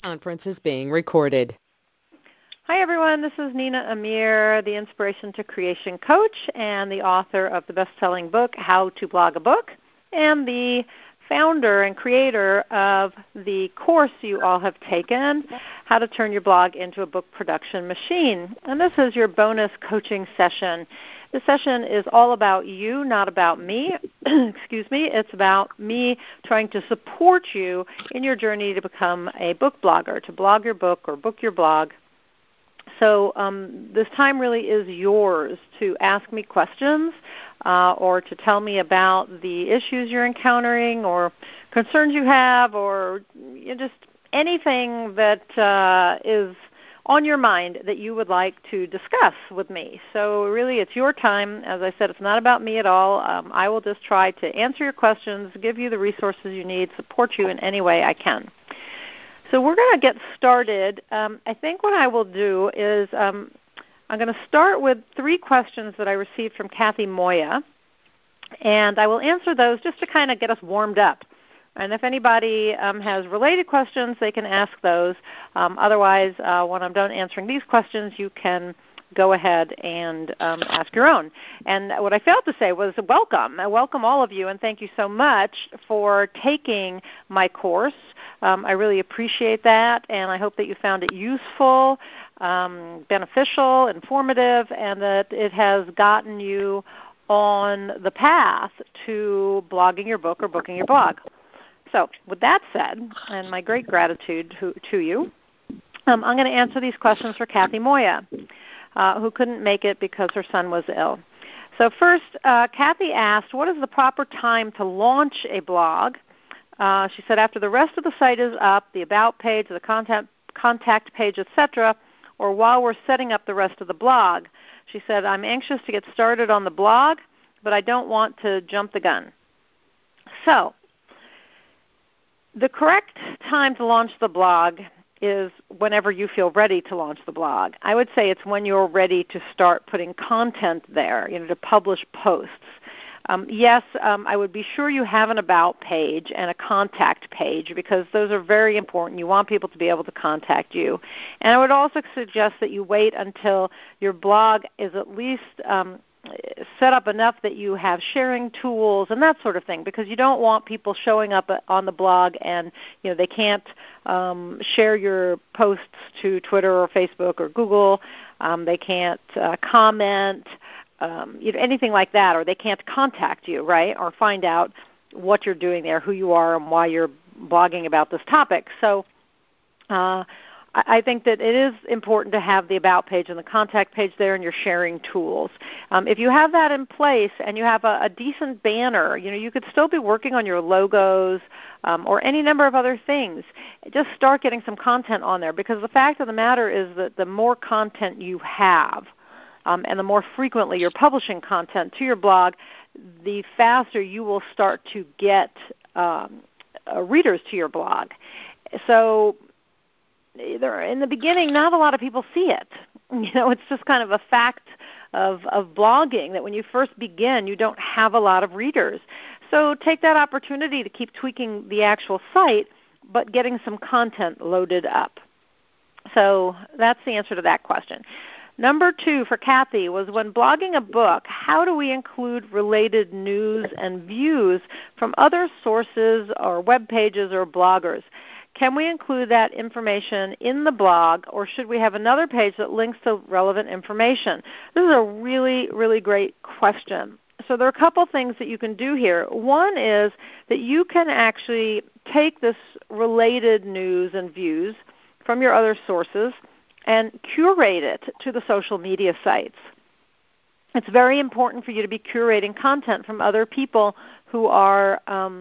Conference is being recorded. Hi, everyone. This is Nina Amir, the Inspiration to Creation coach and the author of the best-selling book, How to Blog a Book, and the founder and creator of the course you all have taken, How to Turn Your Blog into a Book Production Machine. And this is your bonus coaching session. This session is all about you, not about me. Excuse me. It's about me trying to support you in your journey to become a book blogger, to blog your book or book your blog. So this time really is yours to ask me questions or to tell me about the issues you're encountering or concerns you have or just anything that is on your mind that you would like to discuss with me. So really it's your time. As I said, it's not about me at all. I will just try to answer your questions, give you the resources you need, support you in any way I can. So we're going to get started. I think what I will do is I'm going to start with 3 questions that I received from Kathy Moya, and I will answer those just to kind of get us warmed up. And if anybody has related questions, they can ask those. Otherwise, when I'm done answering these questions, you can go ahead and ask your own. And what I failed to say was welcome. I welcome all of you, and thank you so much for taking my course. I really appreciate that, and I hope that you found it useful, beneficial, informative, and that it has gotten you on the path to blogging your book or booking your blog. So with that said, and my great gratitude to you, I'm going to answer these questions for Kathy Moya, who couldn't make it because her son was ill. So first, Kathy asked, what is the proper time to launch a blog? She said after the rest of the site is up, the About page, the contact page, etc., or while we're setting up the rest of the blog. She said, I'm anxious to get started on the blog, but I don't want to jump the gun. So the correct time to launch the blog is whenever you feel ready to launch the blog. I would say it's when you're ready to start putting content there, to publish posts. Yes, I would be sure you have an About page and a contact page because those are very important. You want people to be able to contact you. And I would also suggest that you wait until your blog is at least set up enough that you have sharing tools and that sort of thing, because you don't want people showing up on the blog and they can't share your posts to Twitter or Facebook or Google. They can't comment, anything like that, or they can't contact you, right, or find out what you're doing there, who you are, and why you're blogging about this topic. So I think that it is important to have the About page and the contact page there and your sharing tools. If you have that in place and you have a decent banner, you could still be working on your logos or any number of other things. Just start getting some content on there, because the fact of the matter is that the more content you have and the more frequently you're publishing content to your blog, the faster you will start to get readers to your blog. So in the beginning, not a lot of people see it. It's just kind of a fact of blogging that when you first begin, you don't have a lot of readers. So take that opportunity to keep tweaking the actual site, but getting some content loaded up. So that's the answer to that question. Number 2 for Kathy was, when blogging a book, how do we include related news and views from other sources or web pages or bloggers? Can we include that information in the blog, or should we have another page that links to relevant information? This is a really, really great question. So there are a couple things that you can do here. One is that you can actually take this related news and views from your other sources and curate it to the social media sites. It's very important for you to be curating content from other people who are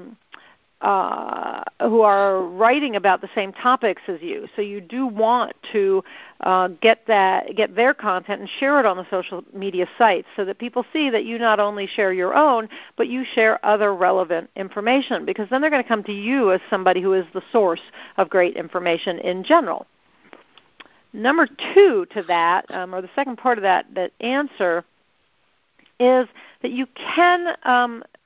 writing about the same topics as you. So you do want to get their content and share it on the social media sites so that people see that you not only share your own, but you share other relevant information, because then they're going to come to you as somebody who is the source of great information in general. Number 2 to that, or the second part of that answer, is that you can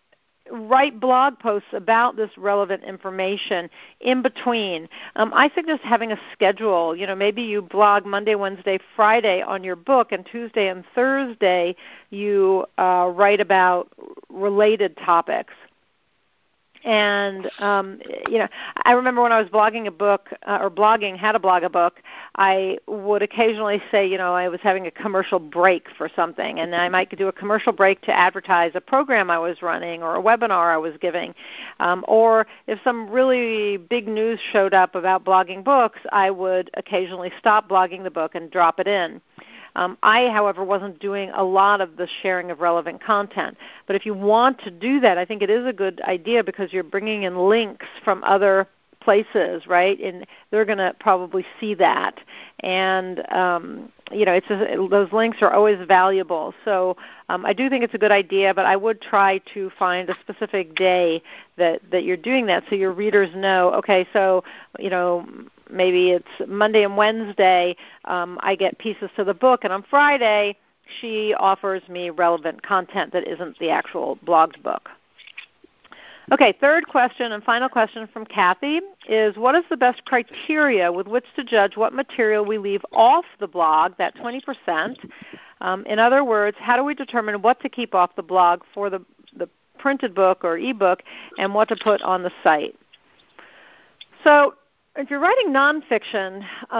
write blog posts about this relevant information in between. I suggest having a schedule. Maybe you blog Monday, Wednesday, Friday on your book, and Tuesday and Thursday you write about related topics. And, I remember when I was blogging a book or blogging how to blog a book, I would occasionally say, I was having a commercial break for something, and I might do a commercial break to advertise a program I was running or a webinar I was giving. Or if some really big news showed up about blogging books, I would occasionally stop blogging the book and drop it in. I, however, wasn't doing a lot of the sharing of relevant content. But if you want to do that, I think it is a good idea because you're bringing in links from other places, right? And they're going to probably see that. And, those links are always valuable. So I do think it's a good idea, but I would try to find a specific day that you're doing that so your readers know, okay, so, maybe it's Monday and Wednesday, I get pieces to the book, and on Friday she offers me relevant content that isn't the actual blogged book. Okay, third question and final question from Kathy is, what is the best criteria with which to judge what material we leave off the blog, that 20%? In other words, how do we determine what to keep off the blog for the printed book or ebook and what to put on the site? So if you're writing nonfiction,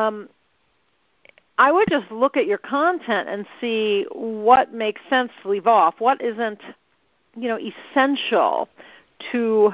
I would just look at your content and see what makes sense to leave off, what isn't, essential to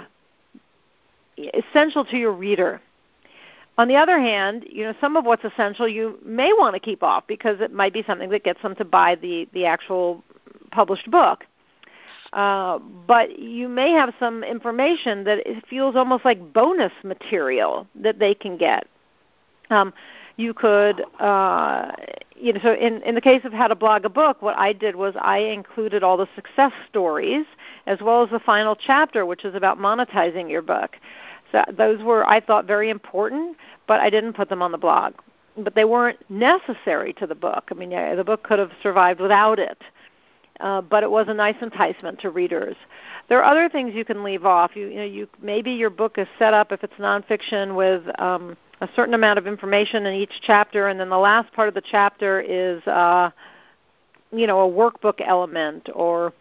your reader. On the other hand, some of what's essential you may want to keep off because it might be something that gets them to buy the actual published book. But you may have some information that it feels almost like bonus material that they can get. You could, so in the case of how to blog a book, what I did was I included all the success stories as well as the final chapter, which is about monetizing your book. So those were, I thought, very important, but I didn't put them on the blog. But they weren't necessary to the book. I mean, the book could have survived without it. But it was a nice enticement to readers. There are other things you can leave off. Maybe your book is set up, if it's nonfiction, with a certain amount of information in each chapter, and then the last part of the chapter is, a workbook element or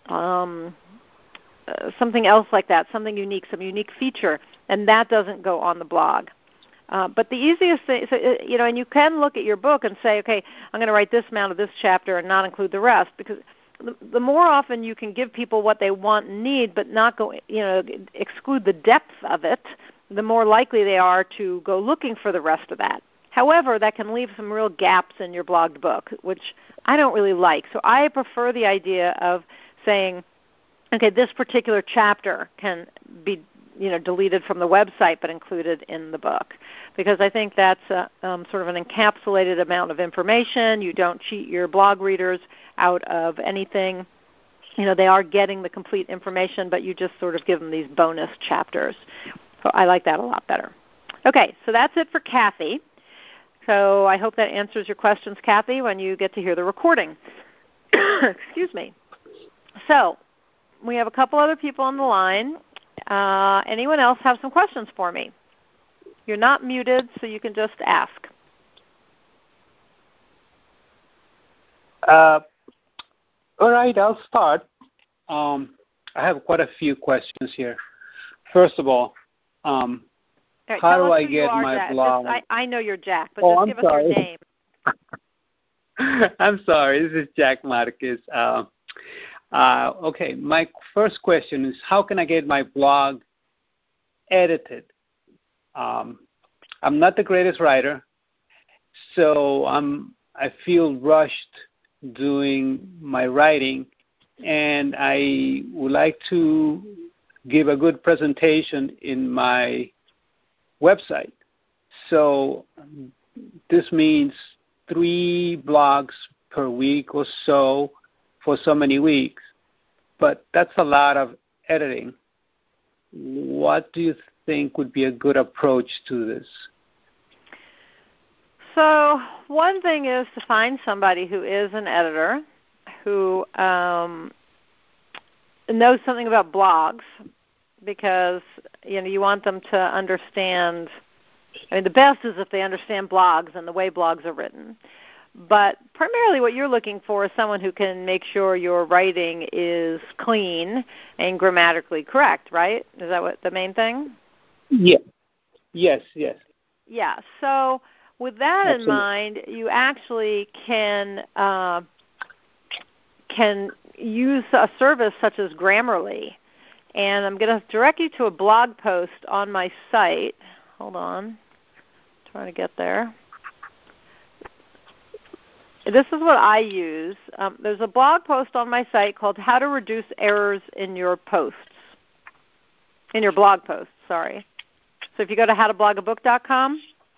something else like that, something unique, some unique feature, and that doesn't go on the blog. But the easiest thing, and you can look at your book and say, okay, I'm going to write this amount of this chapter and not include the rest, because the more often you can give people what they want and need, but not go, exclude the depth of it, the more likely they are to go looking for the rest of that. However, that can leave some real gaps in your blogged book, which I don't really like. So I prefer the idea of saying, okay, this particular chapter can be deleted from the website but included in the book, because I think that's sort of an encapsulated amount of information. You don't cheat your blog readers out of anything. They are getting the complete information, but you just sort of give them these bonus chapters. So I like that a lot better. Okay, so that's it for Kathy. So I hope that answers your questions, Kathy, when you get to hear the recording. Excuse me. So we have a couple other people on the line. Anyone else have some questions for me? You're not muted, so you can just ask. All right, I'll start. I have quite a few questions here. First of all, right, how do I get my Jack. blog? I know you're Jack, but just give us your name. I'm sorry, this is Jack Marquez. Okay, my first question is, how can I get my blog edited? I'm not the greatest writer, so I feel rushed doing my writing, and I would like to give a good presentation in my website. So this means 3 blogs per week or so for so many weeks, but that's a lot of editing. What do you think would be a good approach to this? So one thing is to find somebody who is an editor, who know something about blogs, because you want them to understand. I mean, the best is if they understand blogs and the way blogs are written. But primarily what you're looking for is someone who can make sure your writing is clean and grammatically correct, right? Is that what the main thing? Yeah. Yes. Yeah. So with that Absolutely. in mind, you actually can use a service such as Grammarly. And I'm going to direct you to a blog post on my site. Hold on. Trying to get there. This is what I use. There's a blog post on my site called How to Reduce Errors in Your Posts. In your blog posts, sorry. So if you go to howtoblogAbook.com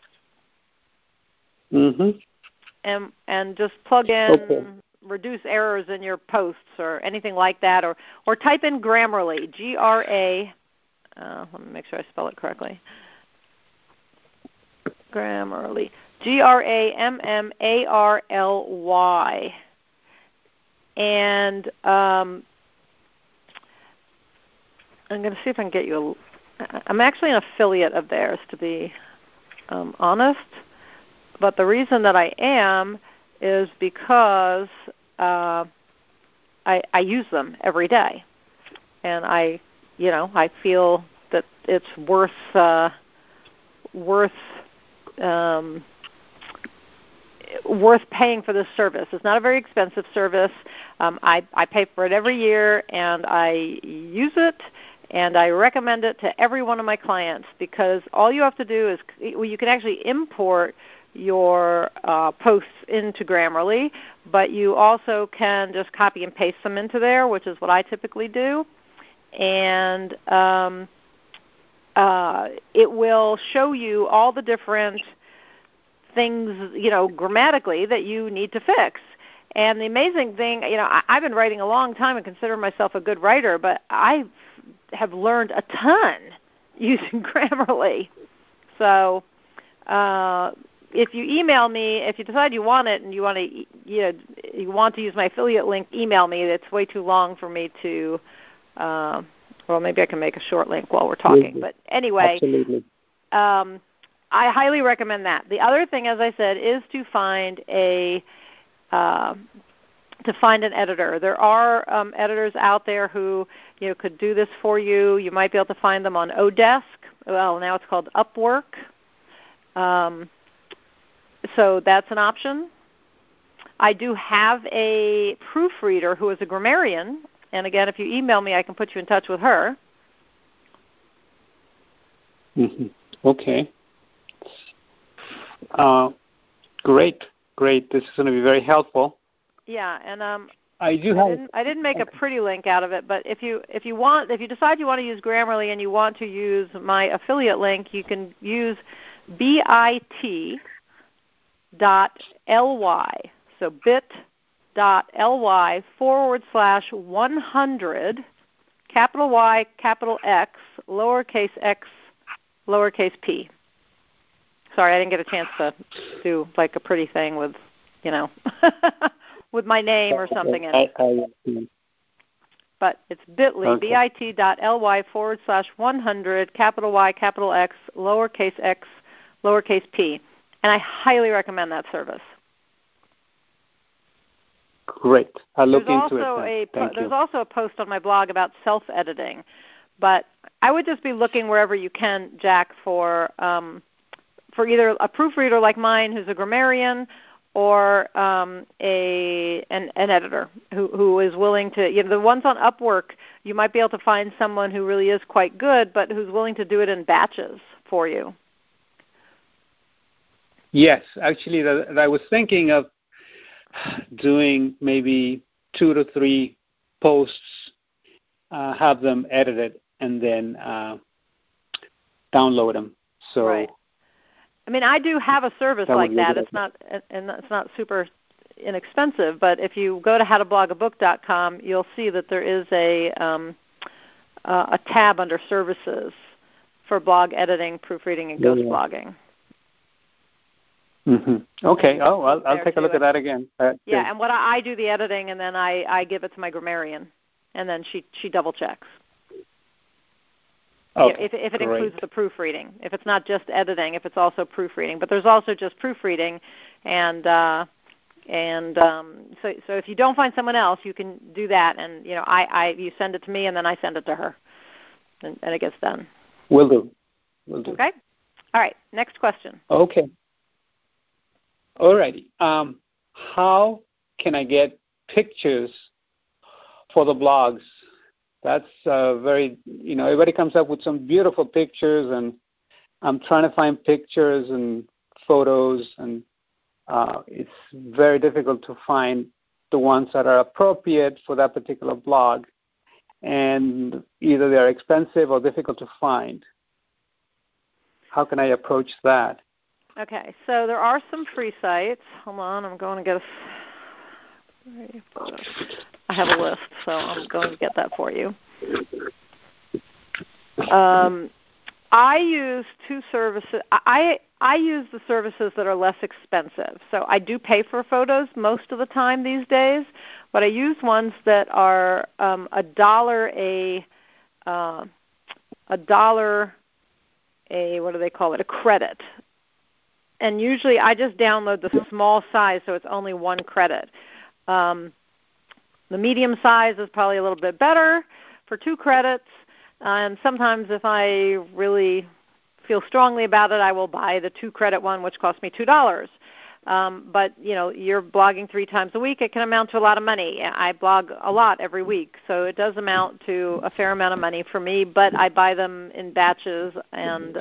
and just plug in reduce errors in your posts or anything like that, or type in Grammarly, let me make sure I spell it correctly. Grammarly, Grammarly. And I'm going to see if I can get you I'm actually an affiliate of theirs, to be honest. But the reason that I am is because I use them every day, and I feel that it's worth paying for this service. It's not a very expensive service. I pay for it every year, and I use it, and I recommend it to every one of my clients, because all you have to do is you can actually import your posts into Grammarly, but you also can just copy and paste them into there, which is what I typically do. And it will show you all the different things, grammatically that you need to fix. And the amazing thing, I've been writing a long time and consider myself a good writer, but I have learned a ton using Grammarly. So if you email me, if you decide you want it and you want to use my affiliate link, email me. It's way too long for me to. Well, maybe I can make a short link while we're talking. But anyway, absolutely. I highly recommend that. The other thing, as I said, is to find an editor. There are editors out there who could do this for you. You might be able to find them on Odesk. Well, now it's called Upwork. So that's an option. I do have a proofreader who is a grammarian. And again, if you email me, I can put you in touch with her. Mm-hmm. Okay. Great. This is going to be very helpful. Yeah, and I didn't make a pretty link out of it, but if you decide you want to use Grammarly and you want to use my affiliate link, you can use bit.ly. So bit.ly/100, capital Y, capital X, lowercase x, lowercase p. Sorry, I didn't get a chance to do like a pretty thing with, with my name or something in it. But it's bit.ly, bit.ly/100, capital Y, capital X, lowercase p. And I highly recommend that service. Great. I'll look into it. There's also a post on my blog about self-editing. But I would just be looking wherever you can, Jack, for either a proofreader like mine who's a grammarian, or an editor who is willing to, the ones on Upwork, you might be able to find someone who really is quite good, but who's willing to do it in batches for you. Yes, actually, I was thinking of doing maybe 2 to 3 posts, have them edited, and then download them. So. Right. I mean, I do have a service like that. It's not super inexpensive, but if you go to howtoblogAbook.com, you'll see that there is a tab under services for blog editing, proofreading, and ghost blogging. Mm-hmm. Okay. Oh, I'll take a look at that again. And what I do the editing, and then I give it to my grammarian. and then she double checks. Okay, if it great. includes the proofreading. If it's not just editing, if it's also proofreading. But there's also just proofreading, and so if you don't find someone else, you can do that, and you send it to me, and then I send it to her, and it gets done. Will do. Okay. All right. Next question. Okay. All righty. How can I get pictures for the blogs? That's very, everybody comes up with some beautiful pictures, and I'm trying to find pictures and photos, and it's very difficult to find the ones that are appropriate for that particular blog, and either they're expensive or difficult to find. How can I approach that? Okay, so there are some free sites. Hold on, I'm going to get I have a list, so I'm going to get that for you. I use two services. I use the services that are less expensive. So I do pay for photos most of the time these days, but I use ones that are $1 what do they call it? A credit. And usually I just download the small size, so it's only one credit. The medium size is probably a little bit better for 2 credits. And sometimes if I really feel strongly about it, I will buy the 2-credit one, which costs me $2. But, you're blogging 3 times a week. It can amount to a lot of money. I blog a lot every week, so it does amount to a fair amount of money for me, but I buy them in batches and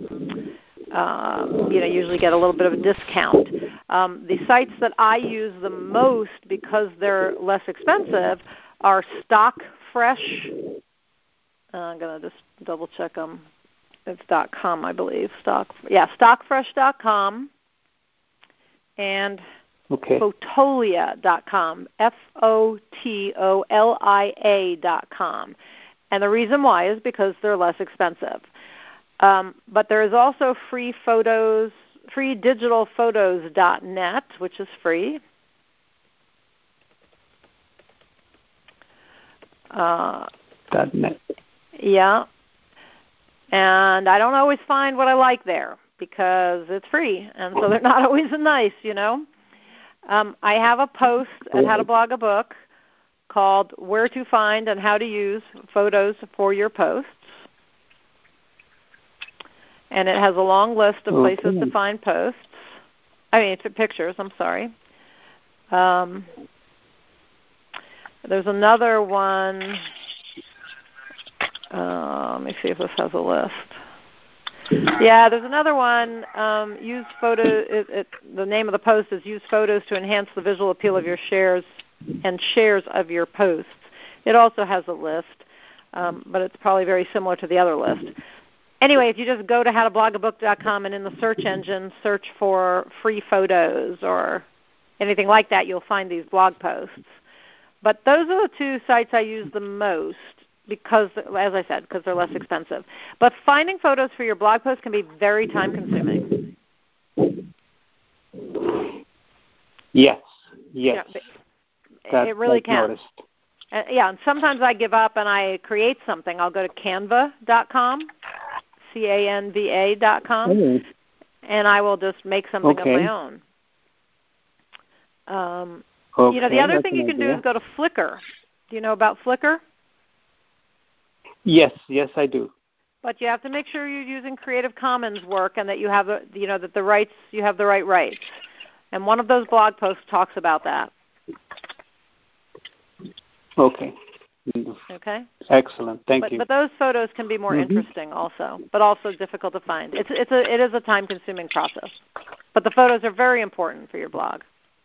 usually get a little bit of a discount. The sites that I use the most because they're less expensive are StockFresh. I'm going to just double check them. It's .com, I believe. StockFresh.com and Fotolia.com, Fotolia.com. And the reason why is because they're less expensive. But there is also freedigitalphotos.net, which is free. .net. Yeah. And I don't always find what I like there because it's free, and so they're not always nice, I have a post at How to Blog a Book called Where to Find and How to Use Photos for Your Posts. And it has a long list of places to find posts. Pictures, I'm sorry. There's another one. Let me see if this has a list. Yeah, there's another one. Use photo. The name of the post is Use Photos to Enhance the Visual Appeal of Your Shares and Shares of Your Posts. It also has a list, but it's probably very similar to the other list. Anyway, if you just go to howtoblogabook.com and in the search engine search for free photos or anything like that, you'll find these blog posts. But those are the 2 sites I use the most because, as I said, because they're less expensive. But finding photos for your blog post can be very time-consuming. Yes. Yeah, it really can. And sometimes I give up and I create something. I'll go to canva.com, canva.com, and I will just make something of my own. The other thing you can do is go to Flickr. Do you know about Flickr? Yes, I do. But you have to make sure you're using Creative Commons work and that you have that you have the right rights. And one of those blog posts talks about that. Okay. Excellent. Thank you. But those photos can be more interesting also, but also difficult to find. It is a time-consuming process. But the photos are very important for your blog.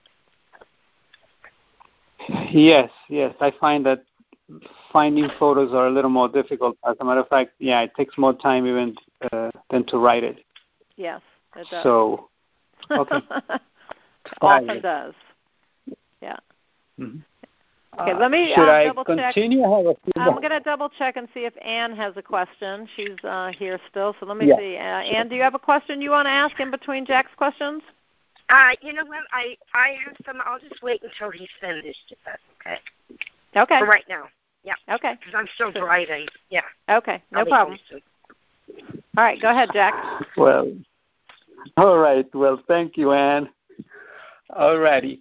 Yes. I find that finding photos are a little more difficult. As a matter of fact, it takes more time even than to write it. Yes, it does. So, okay. Often does. Yeah. Mm-hmm. Okay, let me double check. Continue? I'm going to double check and see if Anne has a question. She's here still, so let me see. Anne, do you have a question you want to ask in between Jack's questions? You know what? I have some. I'll just wait until he's finished, if that's okay. Okay. For right now. Yeah. Okay. Because I'm still driving. Yeah. Okay, no problem. All right, go ahead, Jack. Well, all right. Well, thank you, Anne. All righty.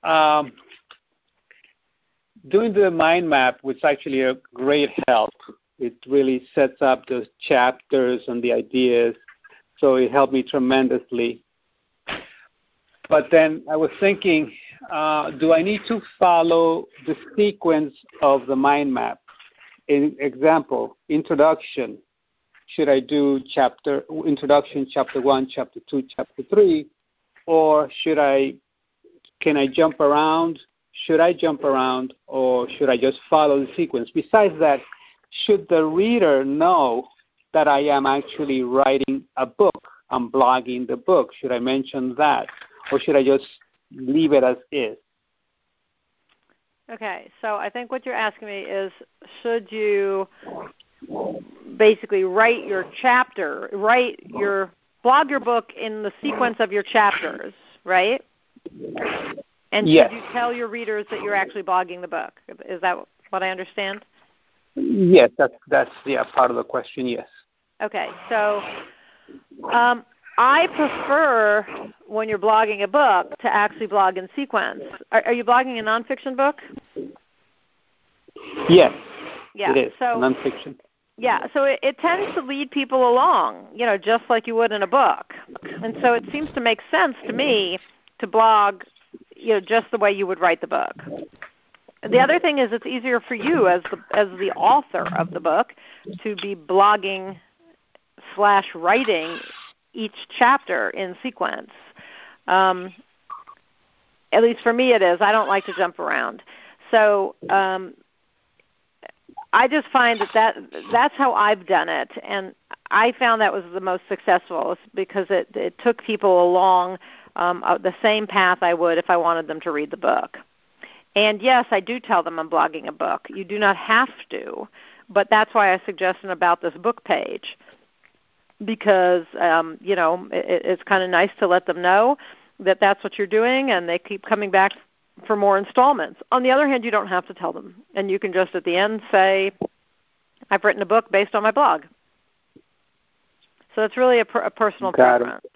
Doing the mind map was actually a great help. It really sets up those chapters and the ideas, so it helped me tremendously. But then I was thinking, do I need to follow the sequence of the mind map? In example, introduction. Should I do introduction, chapter 1, chapter 2, chapter 3, or can I jump around? Should I jump around, or should I just follow the sequence? Besides that, should the reader know that I am actually writing a book? I'm blogging the book. Should I mention that, or should I just leave it as is? Okay, so I think what you're asking me is, should you basically blog your book in the sequence of your chapters, right? And yes. Should you tell your readers that you're actually blogging the book? Is that what I understand? Yes, that's part of the question, yes. Okay, so I prefer, when you're blogging a book, to actually blog in sequence. Are you blogging a nonfiction book? Yes, yeah. It is, so, nonfiction. Yeah, so it tends to lead people along, just like you would in a book. And so it seems to make sense to me to blog, just the way you would write the book. The other thing is it's easier for you as the author of the book to be blogging / writing each chapter in sequence. At least for me it is. I don't like to jump around. So I just find that's how I've done it, and I found that was the most successful because it took people along the same path I would if I wanted them to read the book. And yes, I do tell them I'm blogging a book. You do not have to, but that's why I suggest an About This Book page, because it's kind of nice to let them know that that's what you're doing, and they keep coming back for more installments. On the other hand, you don't have to tell them, and you can just at the end say, I've written a book based on my blog. So it's really a personal preference.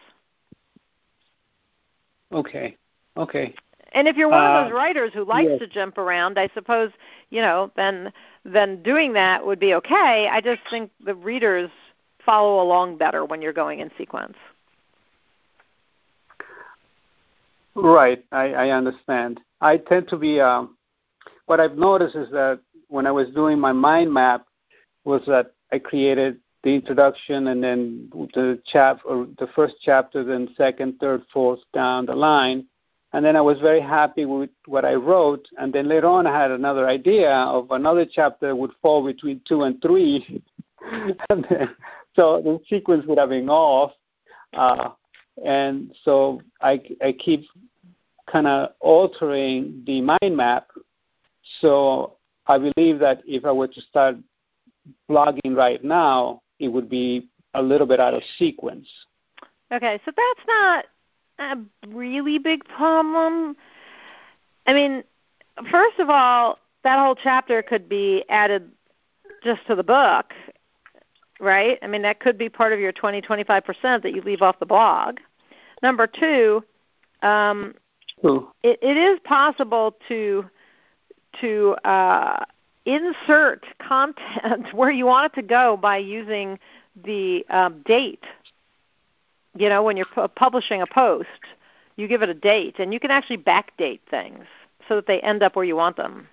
Okay. And if you're one of those writers who likes to jump around, I suppose, then doing that would be okay. I just think the readers follow along better when you're going in sequence. Right, I understand. I tend to be, what I've noticed is that when I was doing my mind map was that I created the introduction and then the first chapter, then second, third, fourth down the line. And then I was very happy with what I wrote. And then later on I had another idea of another chapter that would fall between 2 and 3. And then, so the sequence would have been off. And so I keep kind of altering the mind map. So I believe that if I were to start blogging right now, it would be a little bit out of sequence. Okay, so that's not a really big problem. I mean, first of all, that whole chapter could be added just to the book, right? I mean, that could be part of your 20-25% that you leave off the blog. Number two, it is possible to insert content where you want it to go by using the date. When you're publishing a post, you give it a date, and you can actually backdate things so that they end up where you want them.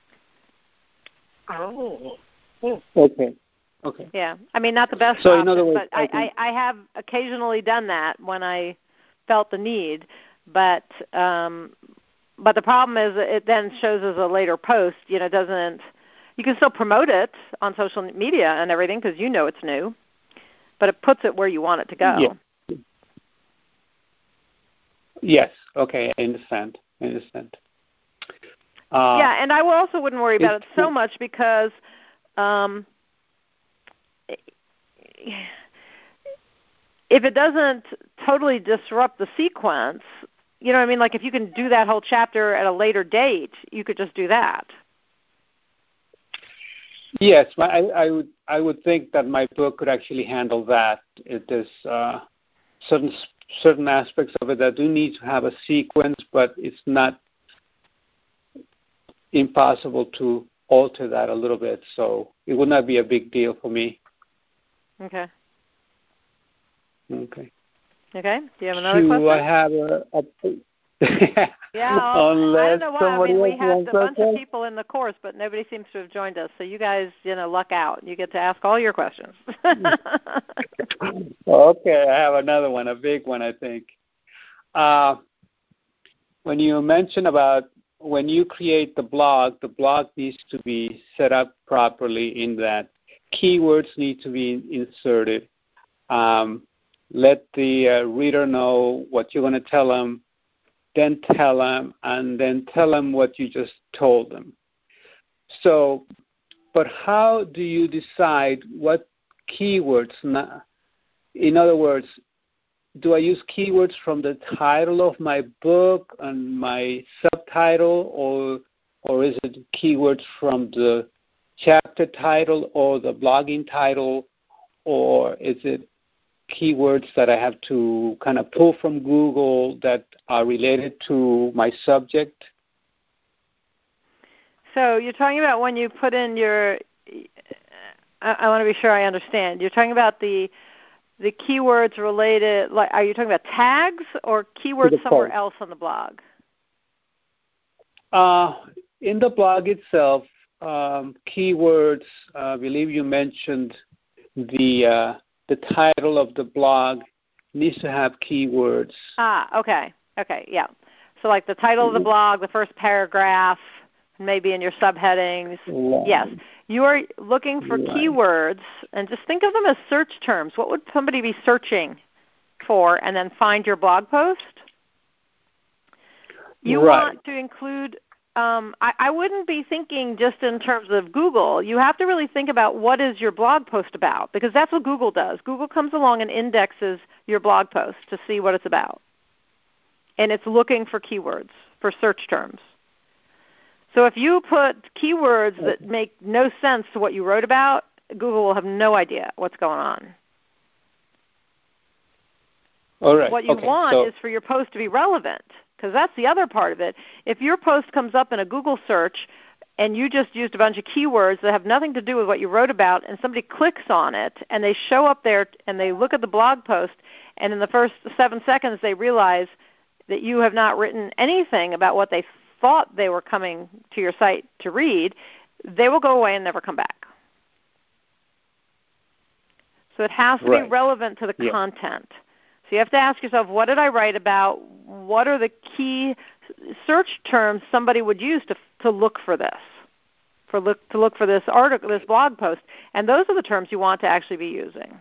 Oh. Okay. Yeah, I mean, not the best so option, in other words, but I have occasionally done that when I felt the need. But the problem is it then shows as a later post. It doesn't. You can still promote it on social media and everything because it's new, but it puts it where you want it to go. Yeah. Yes. Okay. I understand. Yeah, and I also wouldn't worry about it so much because if it doesn't totally disrupt the sequence, you know what I mean? Like if you can do that whole chapter at a later date, you could just do that. Yes, I would think that my book could actually handle that. There's certain aspects of it that do need to have a sequence, but it's not impossible to alter that a little bit. So it would not be a big deal for me. Okay. Okay. Okay. Do you have another question? Do I have yeah, I don't know why. I mean, we had a bunch of people in the course, but nobody seems to have joined us. So you guys, luck out. You get to ask all your questions. Okay, I have another one, a big one, I think. When you mention about when you create the blog needs to be set up properly in that keywords need to be inserted. Let the reader know what you're going to tell them, then tell them, and then tell them what you just told them. So, but how do you decide what keywords? In other words, do I use keywords from the title of my book and my subtitle, or is it keywords from the chapter title or the blogging title, or is it keywords that I have to kind of pull from Google that are related to my subject? So you're talking about when you put in your, I want to be sure I understand. You're talking about the keywords related, like, are you talking about tags or keywords somewhere else on the blog? In the blog itself, keywords, I believe you mentioned the title of the blog needs to have keywords. Okay, yeah. So like the title of the blog, the first paragraph, maybe in your subheadings. Right. Yes. You are looking for keywords, and just think of them as search terms. What would somebody be searching for, and then find your blog post? You want to include, I wouldn't be thinking just in terms of Google. You have to really think about what is your blog post about, because that's what Google does. Google comes along and indexes your blog post to see what it's about. And it's looking for keywords, for search terms. So if you put keywords that make no sense to what you wrote about, Google will have no idea what's going on. All right. What you want is for your post to be relevant, because that's the other part of it. If your post comes up in a Google search and you just used a bunch of keywords that have nothing to do with what you wrote about, and somebody clicks on it and they show up there and they look at the blog post, and in the first 7 seconds they realize that you have not written anything about what they thought they were coming to your site to read, they will go away and never come back. So it has to be relevant to the content. So you have to ask yourself, what did I write about? What are the key search terms somebody would use to look for this, to look for this article, this blog post? And those are the terms you want to actually be using.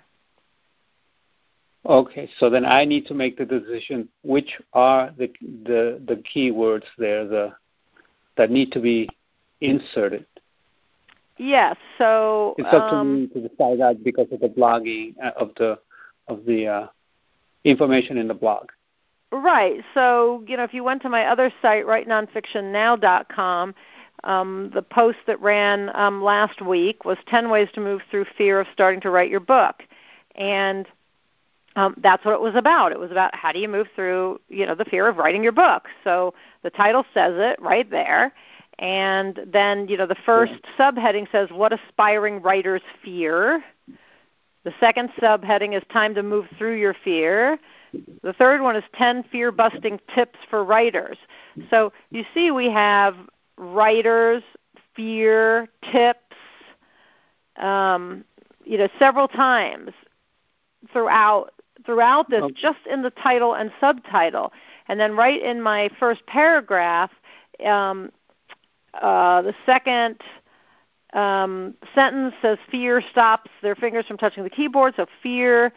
Okay, so then I need to make the decision which are the keywords there that need to be inserted. Yes, so it's up to me to decide that because of the blogging of the information in the blog. Right. So if you went to my other site, WriteNonfictionNow.com, the post that ran last week was 10 ways to move through fear of starting to write your book, and that's what it was about. It was about how do you move through, the fear of writing your book. So the title says it right there. And then, the first subheading says, what aspiring writers fear. The second subheading is time to move through your fear. The third one is 10 fear-busting tips for writers. So you see we have writers, fear, tips, several times throughout this, just in the title and subtitle. And then right in my first paragraph, the second sentence says fear stops their fingers from touching the keyboard. So fear,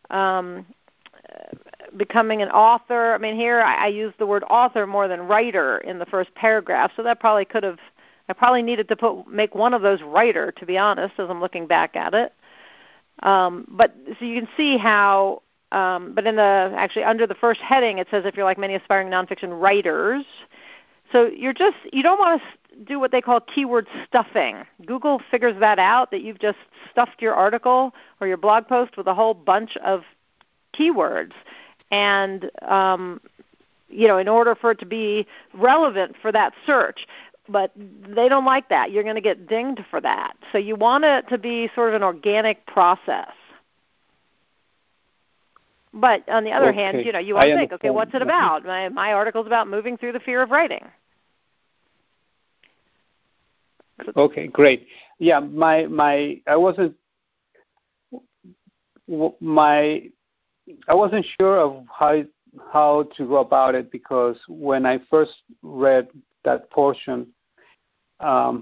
becoming an author. I mean, here I use the word author more than writer in the first paragraph. So that probably I probably needed to make one of those writer, to be honest, as I'm looking back at it. But so you can see how, but actually under the first heading it says if you're like many aspiring nonfiction writers. So you don't want to do what they call keyword stuffing. Google figures that out, that you've just stuffed your article or your blog post with a whole bunch of keywords. And, in order for it to be relevant for that search. But they don't like that. You're going to get dinged for that. So you want it to be sort of an organic process. But on the other hand, you want to think, okay, what's it about? My article's about moving through the fear of writing. Okay, great. Yeah, I wasn't sure of how to go about it, because when I first read that portion, I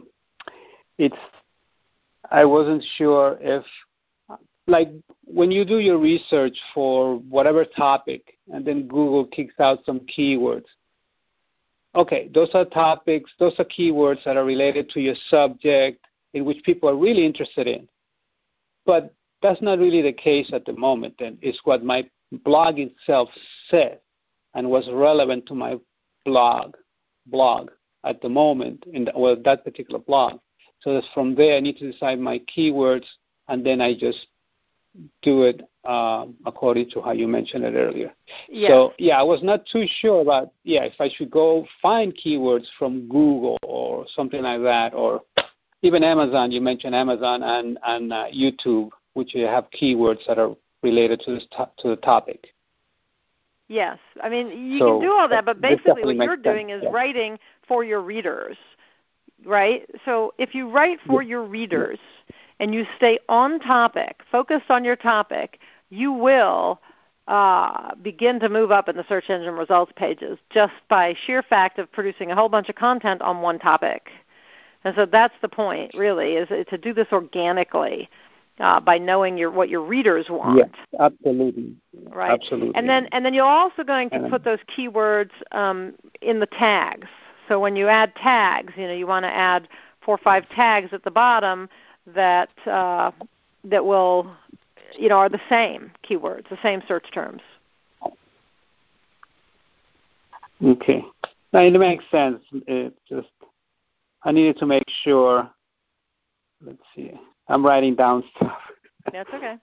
wasn't sure if, like, when you do your research for whatever topic and then Google kicks out some keywords. Okay, those are topics, those are keywords that are related to your subject, in which people are really interested in. But that's not really the case at the moment, and it's what my blog itself said and was relevant to my blog at the moment, that particular blog. So that's from there I need to decide my keywords, and then I just do it according to how you mentioned it earlier. Yes. So, I was not too sure about, if I should go find keywords from Google or something like that, or even Amazon. You mentioned Amazon and YouTube, which have keywords that are related to the topic. Yes. I mean, you can do all that, but basically what you're doing is yeah. writing for your readers, right? So if you write for your readers and you stay on topic, focused on your topic, you will begin to move up in the search engine results pages just by sheer fact of producing a whole bunch of content on one topic. And so that's the point, really, is to do this organically. By knowing what your readers want. Yes, absolutely. Right. Absolutely. And then you're also going to put those keywords in the tags. So when you add tags, you want to add 4 or 5 tags at the bottom that will, are the same keywords, the same search terms. Okay. Now, it makes sense. It just, I needed to make sure. Let's see. I'm writing down stuff. That's okay.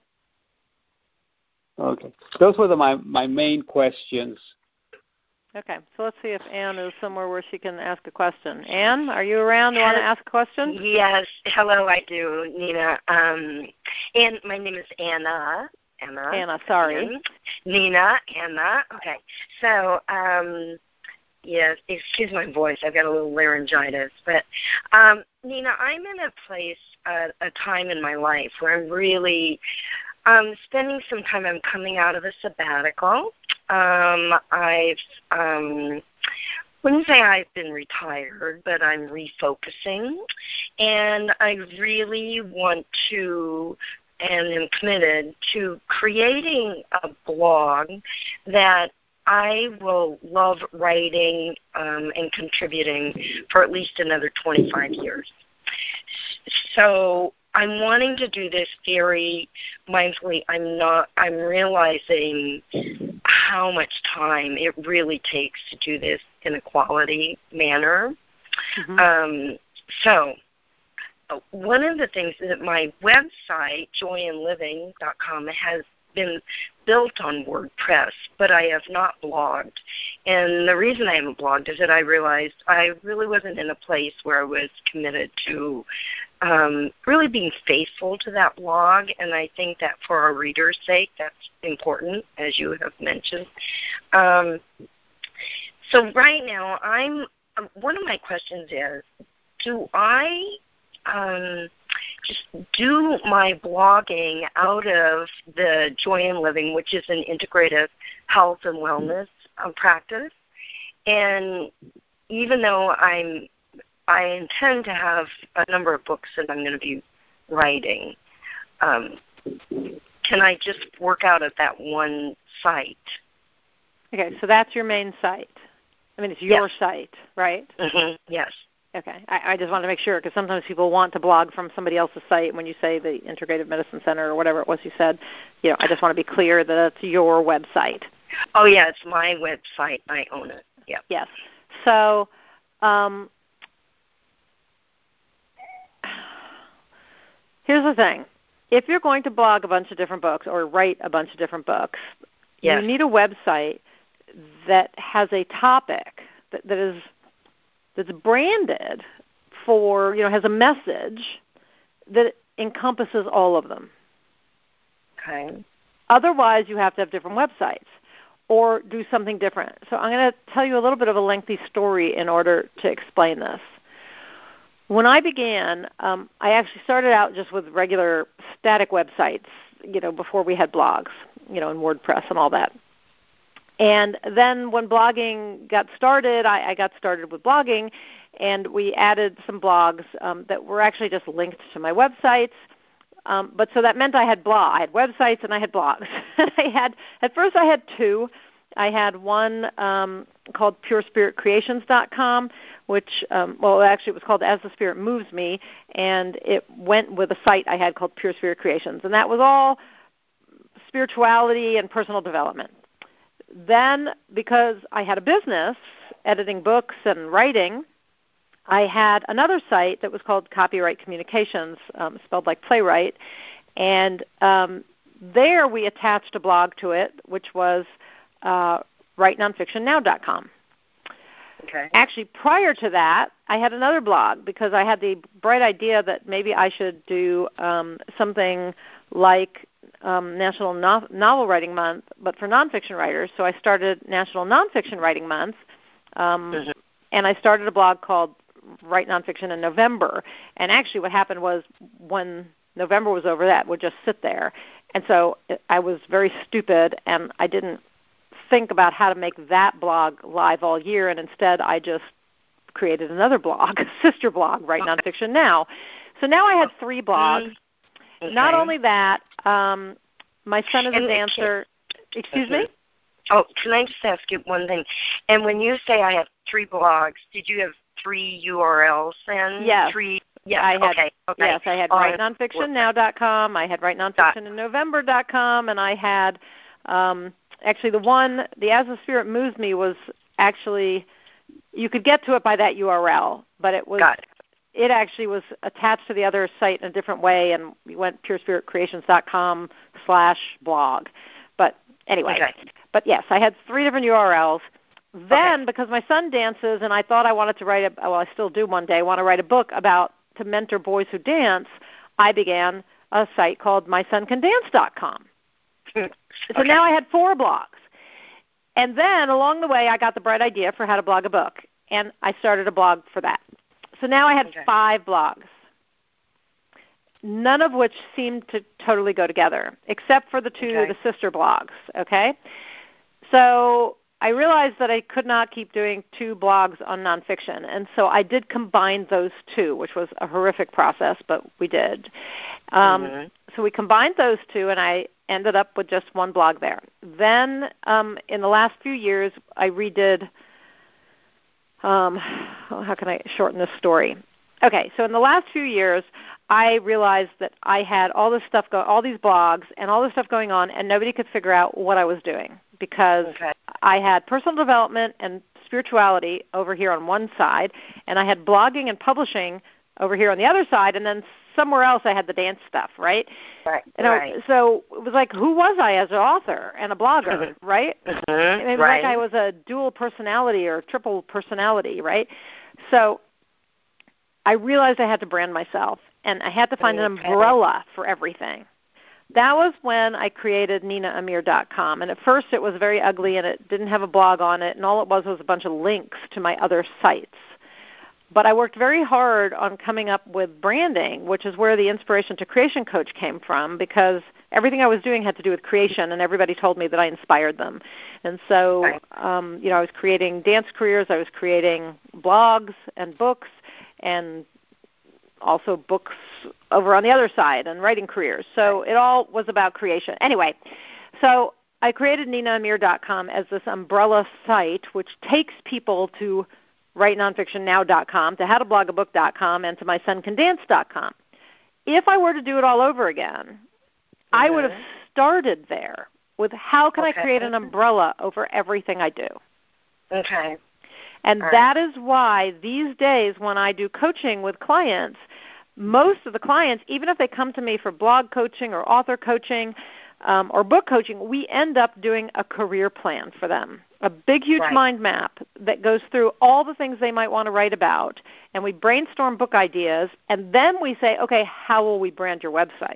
Okay. Those were my main questions. Okay. So let's see if Anne is somewhere where she can ask a question. Anne, are you around? Do you want to ask a question? Yes. Hello, I do, Nina. And my name is Anna. Anna, sorry. Nina, Anna. Okay. So, yes, excuse my voice. I've got a little laryngitis. But, Nina, I'm in a place, a time in my life where I'm really spending some time. I'm coming out of a sabbatical. Wouldn't say I've been retired, but I'm refocusing. And I really want to and am committed to creating a blog that I will love writing and contributing for at least another 25 years. So I'm wanting to do this very mindfully. I'm realizing how much time it really takes to do this in a quality manner. Mm-hmm. So one of the things that my website, joyinliving.com, has been built on WordPress, but I have not blogged. And the reason I haven't blogged is that I realized I really wasn't in a place where I was committed to really being faithful to that blog, and I think that for our readers' sake, that's important, as you have mentioned. So right now, one of my questions is, do I just do my blogging out of the Joy in Living, which is an integrative health and wellness practice? And even though I intend to have a number of books that I'm going to be writing, can I just work out at that one site? Okay, so that's your main site. I mean, it's your site, right? Mm-hmm. Yes. Okay. I just wanted to make sure, because sometimes people want to blog from somebody else's site. When you say the Integrative Medicine Center or whatever it was you said, I just want to be clear that it's your website. Oh, yeah, it's my website. I own it. Yeah. Yes. So here's the thing. If you're going to blog a bunch of different books or write a bunch of different books, yes. you need a website that has a topic that's branded for, has a message that encompasses all of them. Okay. Otherwise, you have to have different websites or do something different. So I'm going to tell you a little bit of a lengthy story in order to explain this. When I began, I actually started out just with regular static websites, before we had blogs, in WordPress and all that. And then when blogging got started, I got started with blogging, and we added some blogs that were actually just linked to my websites. But so that meant I had websites and I had blogs. At first I had two. I had one called PureSpiritCreations.com, which, actually it was called As the Spirit Moves Me, and it went with a site I had called Pure Spirit Creations, and that was all spirituality and personal development. Then, because I had a business, editing books and writing, I had another site that was called Copyright Communications, spelled like playwright, and there we attached a blog to it, which was WriteNonfictionNow.com. Okay. Actually, prior to that, I had another blog because I had the bright idea that maybe I should do something like National Novel Writing Month, but for nonfiction writers. So I started National Nonfiction Writing Month, and I started a blog called Write Nonfiction in November. And actually what happened was when November was over, that would just sit there. And so I was very stupid, and I didn't think about how to make that blog live all year, and instead I just created another blog, a sister blog, Write Nonfiction Now. So now I had 3 blogs. Okay. Not only that, my son is a dancer. Excuse me? Oh, can I just ask you one thing? And when you say I have 3 blogs, did you have 3 URLs then? Yes. 3. Yeah. I had, okay. Yes, I had WriteNonfictionNow.com. I had WriteNonfictionInNovember.com, and I had actually the As the Spirit Moves Me was actually, you could get to it by that URL, but it was. Got it. It actually was attached to the other site in a different way, and we went purespiritcreations.com/blog. But anyway, okay. But yes, I had 3 different URLs. Then, because my son dances, and I thought I wanted to write I still do one day, want to write a book to mentor boys who dance, I began a site called MySonCanDance.com. So now I had 4 blogs. And then along the way, I got the bright idea for how to blog a book, and I started a blog for that. So now I had 5 blogs, none of which seemed to totally go together, except for the 2, the sister blogs, okay? So I realized that I could not keep doing 2 blogs on nonfiction, and so I did combine those 2, which was a horrific process, but we did. So we combined those 2, and I ended up with just 1 blog there. Then in the last few years, I redid how can I shorten this story? Okay, so in the last few years, I realized that I had all this stuff, all these blogs, and all this stuff going on, and nobody could figure out what I was doing because I had personal development and spirituality over here on one side, and I had blogging and publishing over here on the other side, and then somewhere else I had the dance stuff, right? Right. So it was like, who was I as an author and a blogger, right? It was like I was a dual personality or triple personality, right? So I realized I had to brand myself, and I had to find an umbrella for everything. That was when I created NinaAmir.com, and at first it was very ugly, and it didn't have a blog on it, and all it was a bunch of links to my other sites. But I worked very hard on coming up with branding, which is where the Inspiration to Creation coach came from, because everything I was doing had to do with creation, and everybody told me that I inspired them. And so, I was creating dance careers, I was creating blogs and books, and also books over on the other side, and writing careers. So it all was about creation. Anyway, so I created NinaAmir.com as this umbrella site, which takes people to WriteNonfictionNow.com, to HowToBlogABook.com, and to MySonCanDance.com. If I were to do it all over again, I would have started there with how can I create an umbrella over everything I do. Okay. And that is why these days when I do coaching with clients, most of the clients, even if they come to me for blog coaching or author coaching or book coaching, we end up doing a career plan for them, a big, huge mind map that goes through all the things they might want to write about. And we brainstorm book ideas, and then we say, okay, how will we brand your website?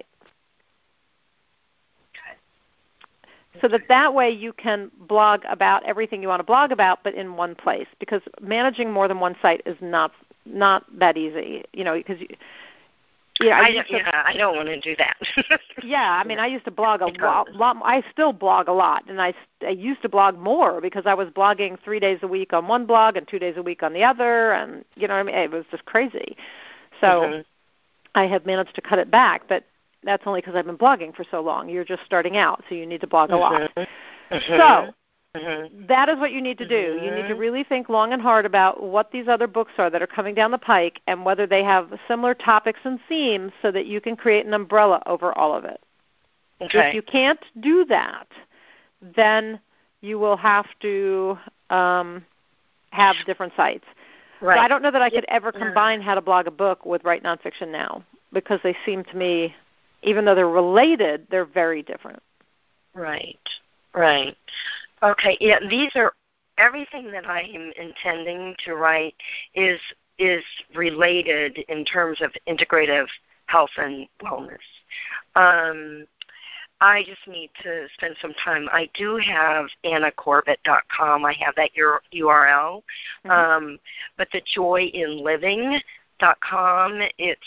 So that way you can blog about everything you want to blog about, but in one place. Because managing more than one site is not that easy. Because I don't want to do that. I mean, I used to blog a lot. I still blog a lot, and I used to blog more because I was blogging 3 days a week on one blog and 2 days a week on the other, and it was just crazy. So I have managed to cut it back, but that's only because I've been blogging for so long. You're just starting out, so you need to blog a lot. So that is what you need to do. You need to really think long and hard about what these other books are that are coming down the pike and whether they have similar topics and themes so that you can create an umbrella over all of it. If you can't do that, then you will have to have different sites. So I don't know that I could ever combine How to Blog a Book with Write Nonfiction Now, because they seem to me, even though they're related, they're very different. Right. Okay, these are, everything that I am intending to write is related in terms of integrative health and wellness. I just need to spend some time. I do have AnnaCorbett.com. I have that URL. But the joyinliving.com,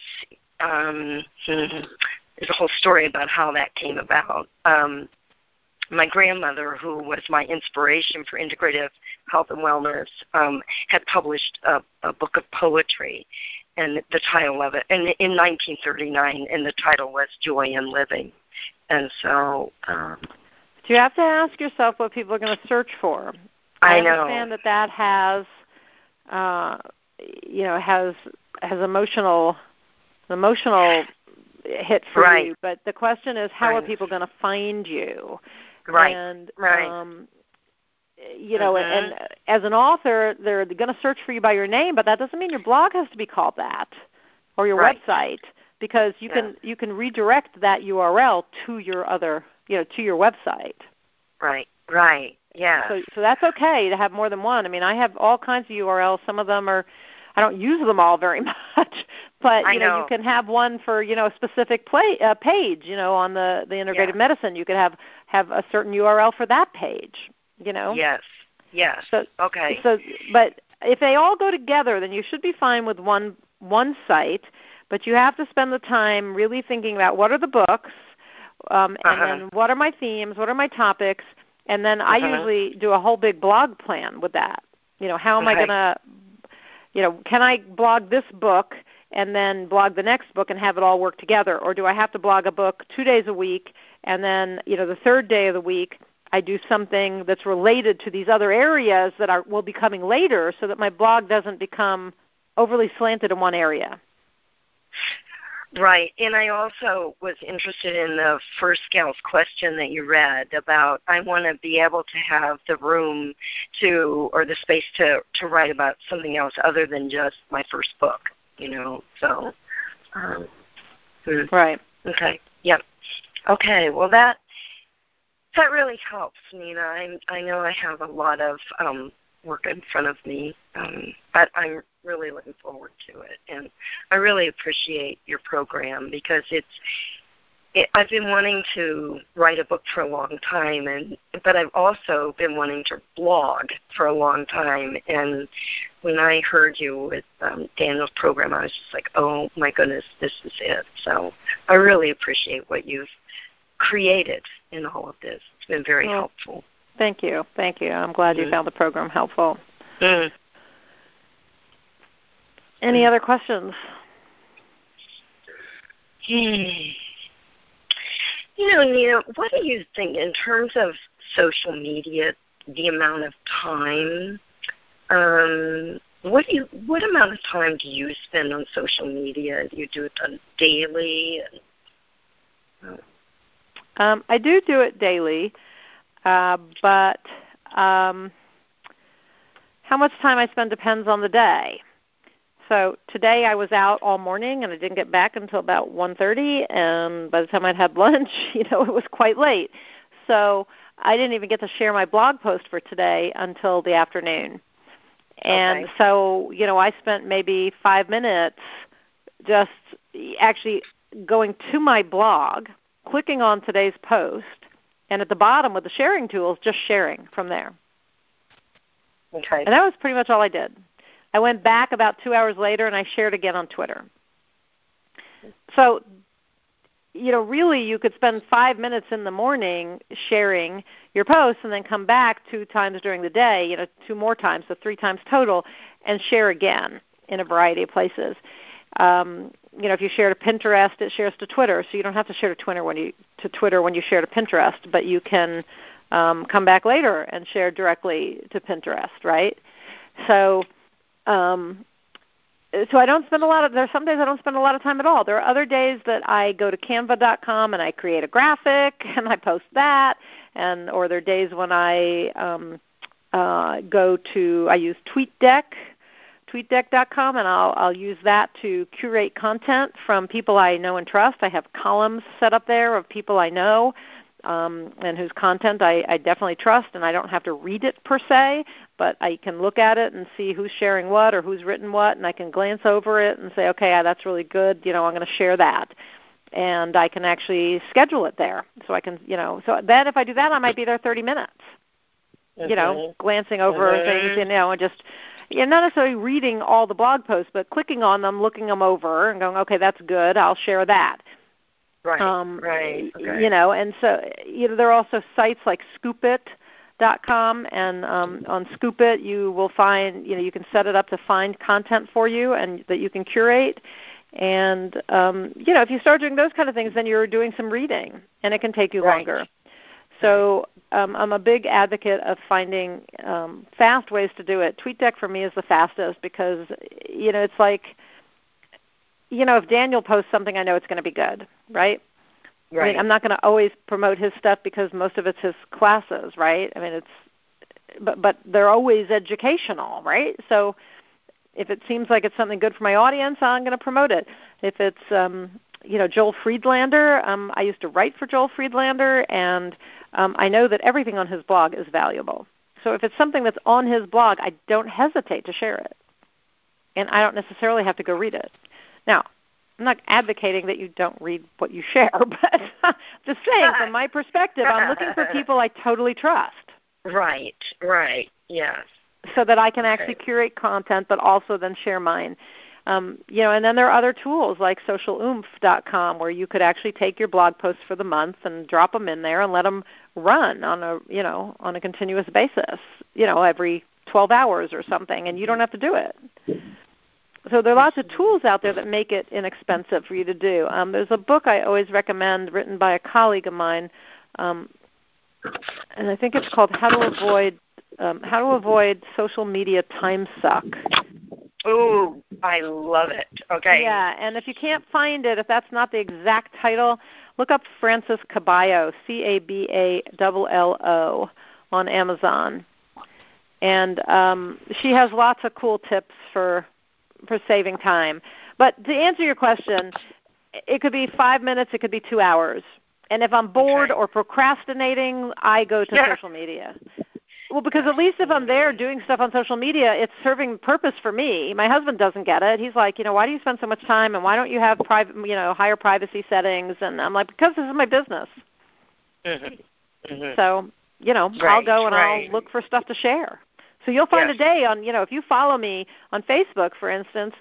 there's a whole story about how that came about. My grandmother, who was my inspiration for integrative health and wellness, had published a book of poetry, and the title of it, and in 1939, and the title was Joy in Living. And so, you have to ask yourself what people are going to search for. I understand that has, has emotional hit for you. But the question is, how are people going to find you? And, and as an author, they're going to search for you by your name, but that doesn't mean your blog has to be called that or your website, because you can redirect that URL to your other, to your website. Right. Yeah. So that's okay to have more than one. I mean, I have all kinds of URLs. Some of them I don't use them all very much, but you can have one for a specific page. On the integrative medicine, you could have a certain URL for that page. Yes. So, but if they all go together, then you should be fine with one site. But you have to spend the time really thinking about what are the books, and then what are my themes, what are my topics, and then I usually do a whole big blog plan with that. How am I going to, can I blog this book and then blog the next book and have it all work together? Or do I have to blog a book 2 days a week, and then, the third day of the week I do something that's related to these other areas that will be coming later, so that my blog doesn't become overly slanted in one area? Right, and I also was interested in the first gal's question that you read about, I want to be able to have the room or the space to write about something else other than just my first book, so. Right. Okay, yep. Okay, well that really helps, Nina. I know I have a lot of work in front of me, but I'm really looking forward to it, and I really appreciate your program, because I've been wanting to write a book for a long time, but I've also been wanting to blog for a long time, and when I heard you with Daniel's program, I was just like, oh my goodness, this is it. So I really appreciate what you've created in all of this. It's been very helpful. Thank you. I'm glad you found the program helpful. Any other questions? Nina, what do you think in terms of social media, the amount of time, what amount of time do you spend on social media? Do you do it daily? I do it daily, but how much time I spend depends on the day. So today I was out all morning, and I didn't get back until about 1:30, and by the time I'd had lunch, it was quite late. So I didn't even get to share my blog post for today until the afternoon. And so, I spent maybe 5 minutes just actually going to my blog, clicking on today's post, and at the bottom with the sharing tools, just sharing from there. Okay. And that was pretty much all I did. I went back about 2 hours later, and I shared again on Twitter. So, really you could spend 5 minutes in the morning sharing your posts and then come back 2 times during the day, 2 more times, so 3 times total, and share again in a variety of places. If you share to Pinterest, it shares to Twitter, so you don't have to share to Twitter when you share to Pinterest, but you can come back later and share directly to Pinterest, right? So I don't spend there's some days I don't spend a lot of time at all. There are other days that I go to canva.com and I create a graphic and I post that, or there are days when I I use tweetdeck.com, and I'll use that to curate content from people I know and trust. I have columns set up there of people I know and whose content I definitely trust, and I don't have to read it per se, but I can look at it and see who's sharing what or who's written what, and I can glance over it and say, okay, that's really good, I'm going to share that. And I can actually schedule it there. So I can, so then if I do that, I might be there 30 minutes, glancing over things, and just, not necessarily reading all the blog posts, but clicking on them, looking them over, and going, okay, that's good, I'll share that. Right, right. Okay. And so, there are also sites like Scoopit.com, and on Scoopit you will find, you can set it up to find content for you and that you can curate. And, if you start doing those kind of things, then you're doing some reading, and it can take you longer. So I'm a big advocate of finding fast ways to do it. TweetDeck for me is the fastest because, it's like, if Daniel posts something, I know it's going to be good, right? Right. I mean, I'm not going to always promote his stuff because most of it's his classes, right? I mean, but they're always educational, right? So if it seems like it's something good for my audience, I'm going to promote it. If it's, Joel Friedlander, I used to write for Joel Friedlander, and I know that everything on his blog is valuable. So if it's something that's on his blog, I don't hesitate to share it. And I don't necessarily have to go read it. Now, I'm not advocating that you don't read what you share, but just saying from my perspective, I'm looking for people I totally trust. Right, yes. So that I can actually curate content, but also then share mine. And then there are other tools like socialoomph.com where you could actually take your blog posts for the month and drop them in there and let them run on a continuous basis, every 12 hours or something, and you don't have to do it. So there are lots of tools out there that make it inexpensive for you to do. There's a book I always recommend written by a colleague of mine, and I think it's called How to Avoid Social Media Time Suck. Ooh, I love it. Okay. Yeah, and if you can't find it, if that's not the exact title, look up Frances Caballo, Caballo, on Amazon. And she has lots of cool tips for saving time. But to answer your question, it could be 5 minutes, it could be 2 hours. And if I'm bored or procrastinating, I go to social media. Well, because at least if I'm there doing stuff on social media, it's serving purpose for me. My husband doesn't get it. He's like, why do you spend so much time, and why don't you have private, higher privacy settings? And I'm like, because this is my business. Mm-hmm. Mm-hmm. So, I'll go and I'll look for stuff to share. So you'll find a day on, if you follow me on Facebook, for instance,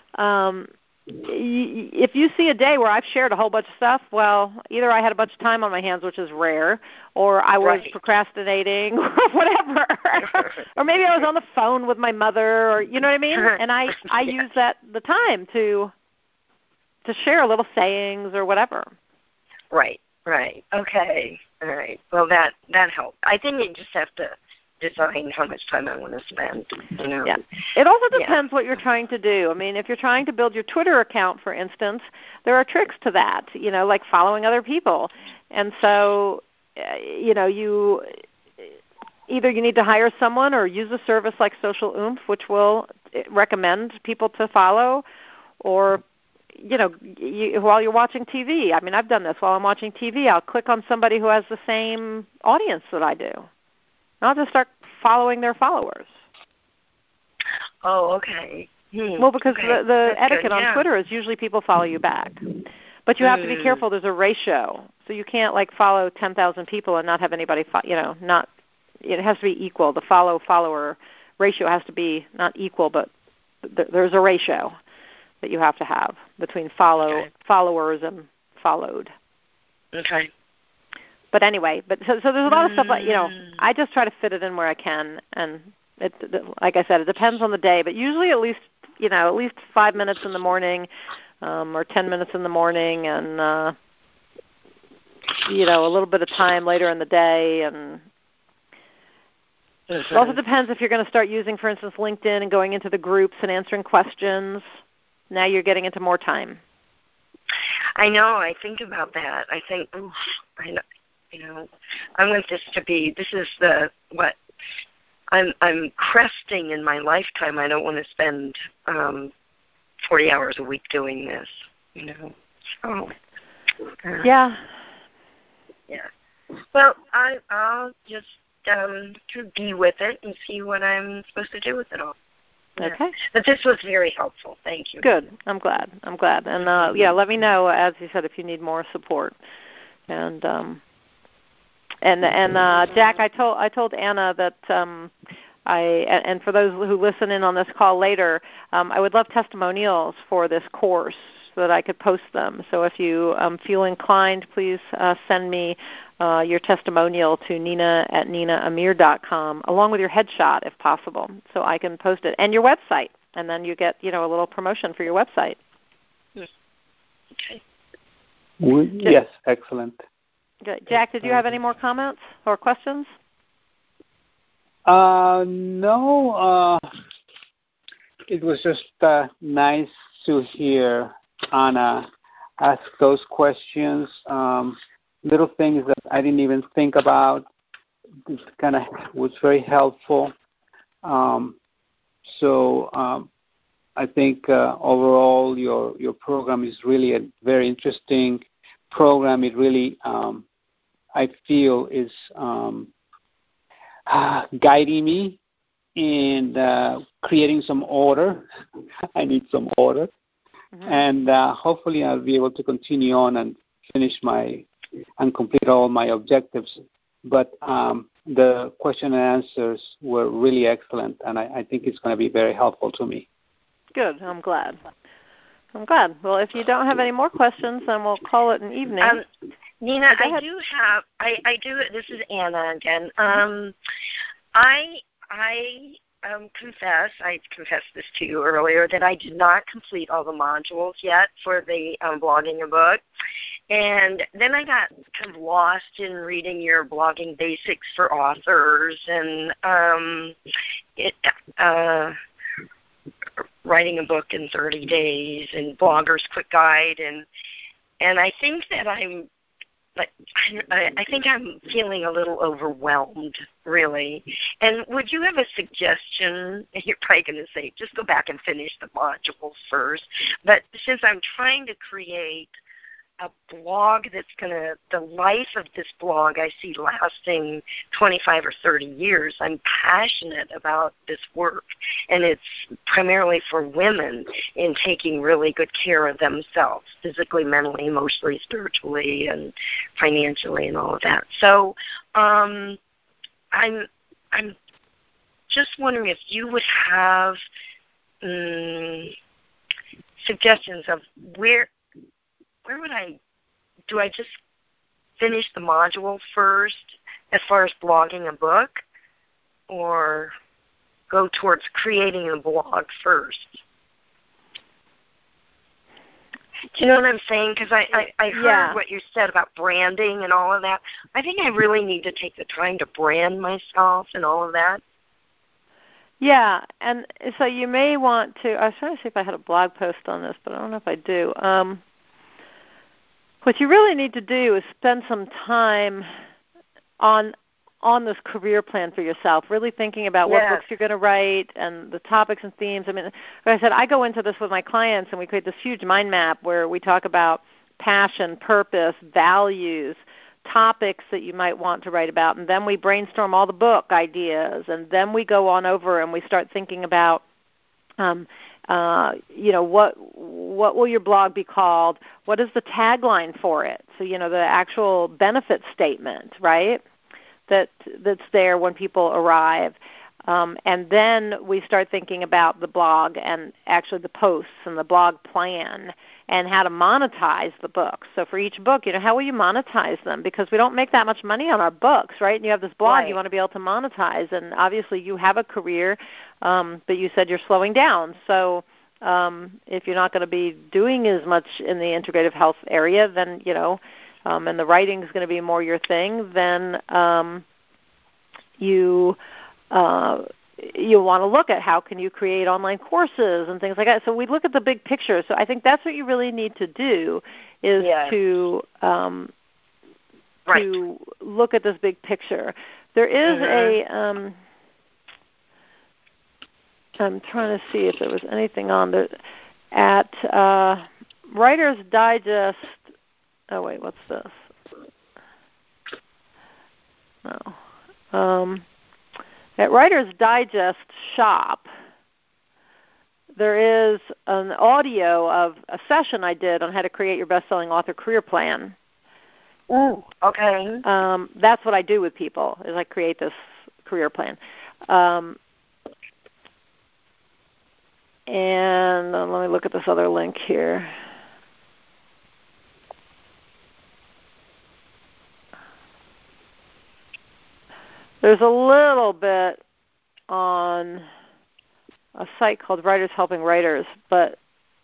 if you see a day where I've shared a whole bunch of stuff, well, either I had a bunch of time on my hands, which is rare, or I was procrastinating or whatever. Or maybe I was on the phone with my mother, or you know what I mean? And I use the time to share little sayings or whatever. Right. Okay. All right. Well, that helps. I think you just have to decide how much time I want to spend. Yeah. It also depends what you're trying to do. I mean, if you're trying to build your Twitter account, for instance, there are tricks to that, like either you need to hire someone or use a service like Social Oomph, which will recommend people to follow, or while you're watching TV. I mean, I've done this while I'm watching TV. I'll click on somebody who has the same audience that I do, and I'll just start following their followers. Oh, okay. Well, because the etiquette on Twitter is usually people follow you back. But you have to be careful. There's a ratio. So you can't, follow 10,000 people and not have anybody, it has to be equal. The follower ratio has to be not equal, but there's a ratio that you have to have between followers and followed. Okay. But anyway, so there's a lot of stuff I just try to fit it in where I can, and like I said, it depends on the day, but usually at least 5 minutes in the morning, or 10 minutes in the morning, and a little bit of time later in the day. And it also depends if you're going to start using, for instance, LinkedIn and going into the groups and answering questions. Now you're getting into more time. I know. I think about that. I think, I want this to be. This is what I'm cresting in my lifetime. I don't want to spend 40 hours a week doing this. So. Yeah. Yeah. Well, I'll just be with it and see what I'm supposed to do with it all. Okay. Yeah. But this was very helpful. Thank you. Good. I'm glad. And let me know, as you said, if you need more support. And Jack, I told Anna that and for those who listen in on this call later, I would love testimonials for this course so that I could post them. So if you feel inclined, please send me your testimonial to nina@ninaamir.com, along with your headshot if possible, so I can post it, and your website, and then you get a little promotion for your website. Okay. Yes, excellent. Jack, did you have any more comments or questions? No. It was just nice to hear Anna ask those questions. Little things that I didn't even think about. It kind of was very helpful. So I think overall your program is really a very interesting program. It really, I feel, is guiding me in creating some order. I need some order. Mm-hmm. And hopefully I'll be able to continue on and finish and complete all my objectives. But the question and answers were really excellent, and I think it's going to be very helpful to me. Good. I'm glad. Well, if you don't have any more questions, then we'll call it an evening. Nina, I do. This is Anna again. I confessed this to you earlier, that I did not complete all the modules yet for the blogging a book. And then I got kind of lost in reading your blogging basics for authors and writing a book in 30 days and Blogger's Quick Guide. And I think that I think I'm feeling a little overwhelmed, really. And would you have a suggestion? You're probably going to say, just go back and finish the modules first. But since I'm trying to create a blog that's the life of this blog I see lasting 25 or 30 years. I'm passionate about this work, and it's primarily for women in taking really good care of themselves, physically, mentally, emotionally, spiritually, and financially, and all of that. So I'm just wondering if you would have suggestions of where would do I just finish the module first as far as blogging a book, or go towards creating a blog first? Do you know what I'm saying? Because I heard what you said about branding and all of that. I think I really need to take the time to brand myself and all of that. Yeah, and so you may want to, I was trying to see if I had a blog post on this, but I don't know if I do. What you really need to do is spend some time on on this career plan for yourself, really thinking about what books you're going to write and the topics and themes. I mean, like I said, I go into this with my clients, and we create this huge mind map where we talk about passion, purpose, values, topics that you might want to write about, and then we brainstorm all the book ideas, and then we go on over and we start thinking about what will your blog be called? What is the tagline for it? So, the actual benefit statement, right, that's there when people arrive. And then we start thinking about the blog and actually the posts and the blog plan and how to monetize the books. So for each book, how will you monetize them? Because we don't make that much money on our books, right? And you have this blog you want to be able to monetize. And obviously you have a career, but you said you're slowing down. So if you're not going to be doing as much in the integrative health area, then, and the writing is going to be more your thing, then you'll want to look at how can you create online courses and things like that. So we look at the big picture. So I think that's what you really need to do is to look at this big picture. There is I'm trying to see if there was anything on there at Writer's Digest. Oh wait, what's this? No. At Writer's Digest shop, there is an audio of a session I did on how to create your best-selling author career plan. Ooh, okay. That's what I do with people, is I create this career plan. And let me look at this other link here. There's a little bit on a site called Writers Helping Writers, but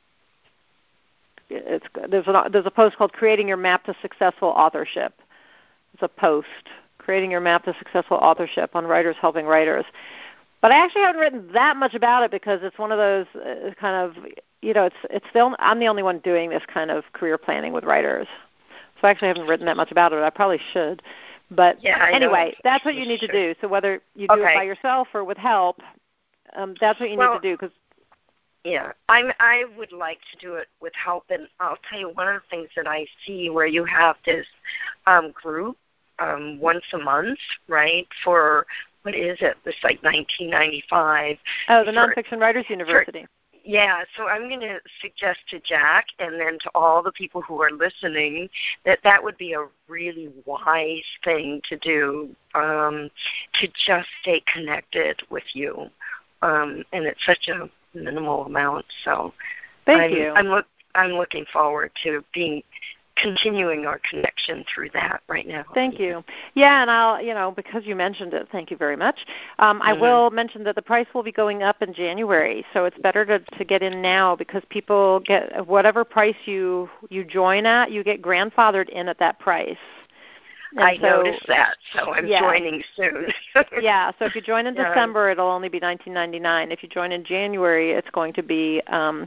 there's a post called Creating Your Map to Successful Authorship. It's a post, Creating Your Map to Successful Authorship on Writers Helping Writers. But I actually haven't written that much about it because it's one of those kind of, it's still, I'm the only one doing this kind of career planning with writers. So I actually haven't written that much about it. I probably should. But anyway, that's what you need to do. So whether you do it by yourself or with help, that's what you need to do. I would like to do it with help. And I'll tell you, one of the things that I see where you have this group once a month, right, for, what is it? It's like $19.95. Oh, the Nonfiction Writers University. So I'm going to suggest to Jack and then to all the people who are listening that would be a really wise thing to do, to just stay connected with you. And it's such a minimal amount. So Thank you. I'm looking forward to continuing our connection through that right now. Thank you. Yeah, and I'll, because you mentioned it, thank you very much. I will mention that the price will be going up in January, so it's better to get in now because people get whatever price you join at, you get grandfathered in at that price. And I noticed that, so I'm joining soon. So if you join in December, it'll only be $19.99. If you join in January, it's going to be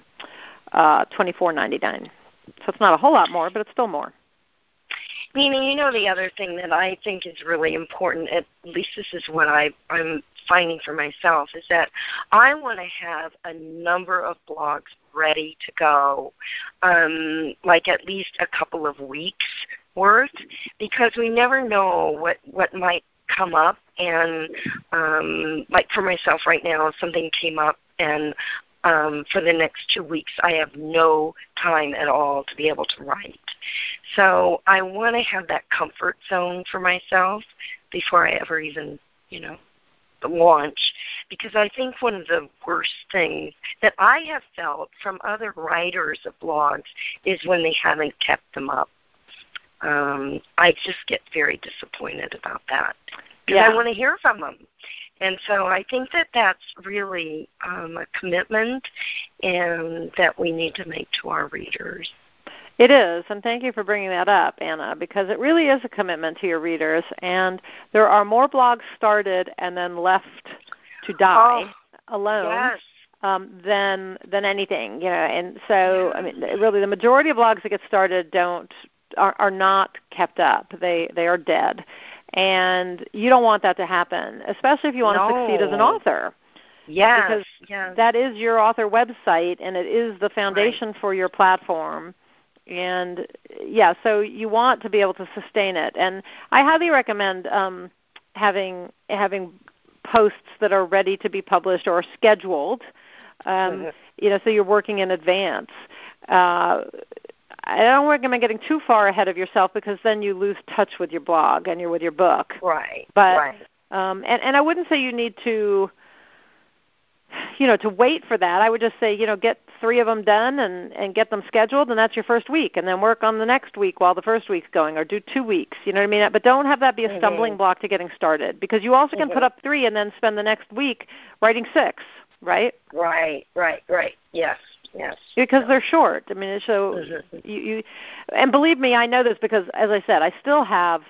$24.99. So it's not a whole lot more, but it's still more. Nina, the other thing that I think is really important, at least this is what I'm finding for myself, is that I want to have a number of blogs ready to go, like at least a couple of weeks worth, because we never know what might come up. And like for myself right now, something came up, and for the next 2 weeks, I have no time at all to be able to write. So I want to have that comfort zone for myself before I ever even, launch. Because I think one of the worst things that I have felt from other writers of blogs is when they haven't kept them up. I just get very disappointed about that because I want to hear from them. And so I think that's really a commitment and that we need to make to our readers. It is, and thank you for bringing that up, Anna, because it really is a commitment to your readers, and there are more blogs started and then left to die alone than anything, And so, I mean, really, the majority of blogs that get started are not kept up. They are dead. And you don't want that to happen, especially if you want to succeed as an author. Yes, because that is your author website, and it is the foundation for your platform. And, so you want to be able to sustain it. And I highly recommend having posts that are ready to be published or scheduled, so you're working in advance. I don't recommend getting too far ahead of yourself because then you lose touch with your blog and you're with your book. Right. But and I wouldn't say you need to wait for that. I would just say, get 3 of them done and get them scheduled, and that's your first week, and then work on the next week while the first week's going, or do 2 weeks. You know what I mean? But don't have that be a stumbling block to getting started, because you also can put up 3 and then spend the next week writing 6, right? Right. Yes. Because they're short. I mean, so you and believe me, I know this because, as I said, I still have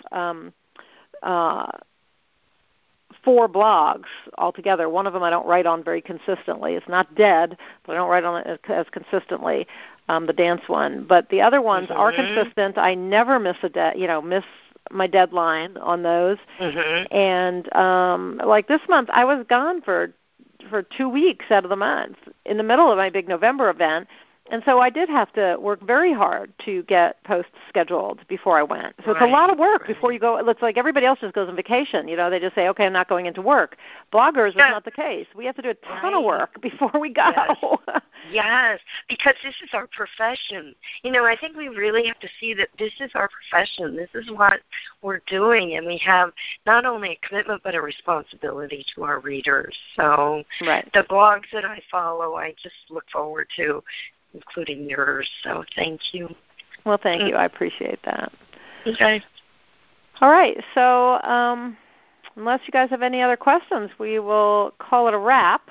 4 blogs altogether. One of them I don't write on very consistently. It's not dead, but I don't write on it as consistently, the dance one. But the other ones are consistent. I never miss miss my deadline on those. And like this month, I was gone for 2 weeks out of the month in the middle of my big November event. And so I did have to work very hard to get posts scheduled before I went. So it's a lot of work before you go. It looks like everybody else just goes on vacation. They just say, okay, I'm not going into work. Bloggers, that's not the case. We have to do a ton of work before we go. Yes, because this is our profession. I think we really have to see that this is our profession. This is what we're doing, and we have not only a commitment but a responsibility to our readers. So the blogs that I follow, I just look forward to, including yours. So thank you. Well, thank you. I appreciate that. Okay. All right. So unless you guys have any other questions, we will call it a wrap.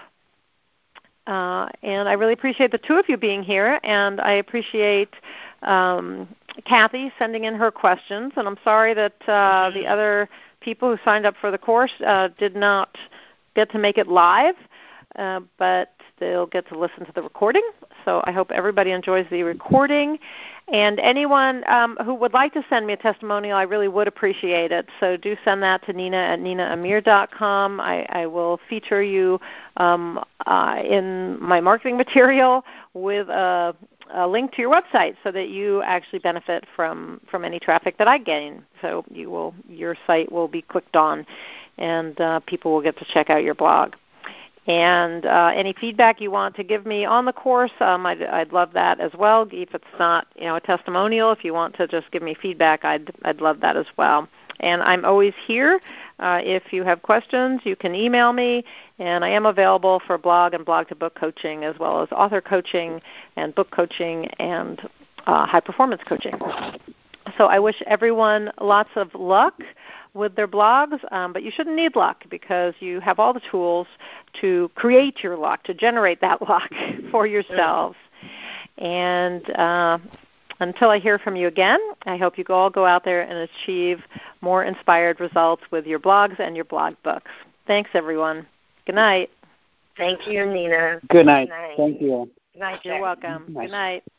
And I really appreciate the 2 of you being here, and I appreciate Kathy sending in her questions. And I'm sorry that the other people who signed up for the course did not get to make it live, but they'll get to listen to the recording. So I hope everybody enjoys the recording. And anyone who would like to send me a testimonial, I really would appreciate it. So do send that to Nina at ninaamir.com. I will feature you in my marketing material with a link to your website so that you actually benefit from any traffic that I gain. So your site will be clicked on, and people will get to check out your blog. And any feedback you want to give me on the course, I'd love that as well. If it's not a testimonial, if you want to just give me feedback, I'd love that as well. And I'm always here. If you have questions, you can email me, and I am available for blog and blog-to-book coaching, as well as author coaching and book coaching and high-performance coaching. So I wish everyone lots of luck with their blogs, but you shouldn't need luck because you have all the tools to create your luck, to generate that luck for yourselves. And until I hear from you again, I hope you all go out there and achieve more inspired results with your blogs and your blog books. Thanks, everyone. Good night. Thank you, Nina. Good night. Thank you. Good night. You're welcome. Good night.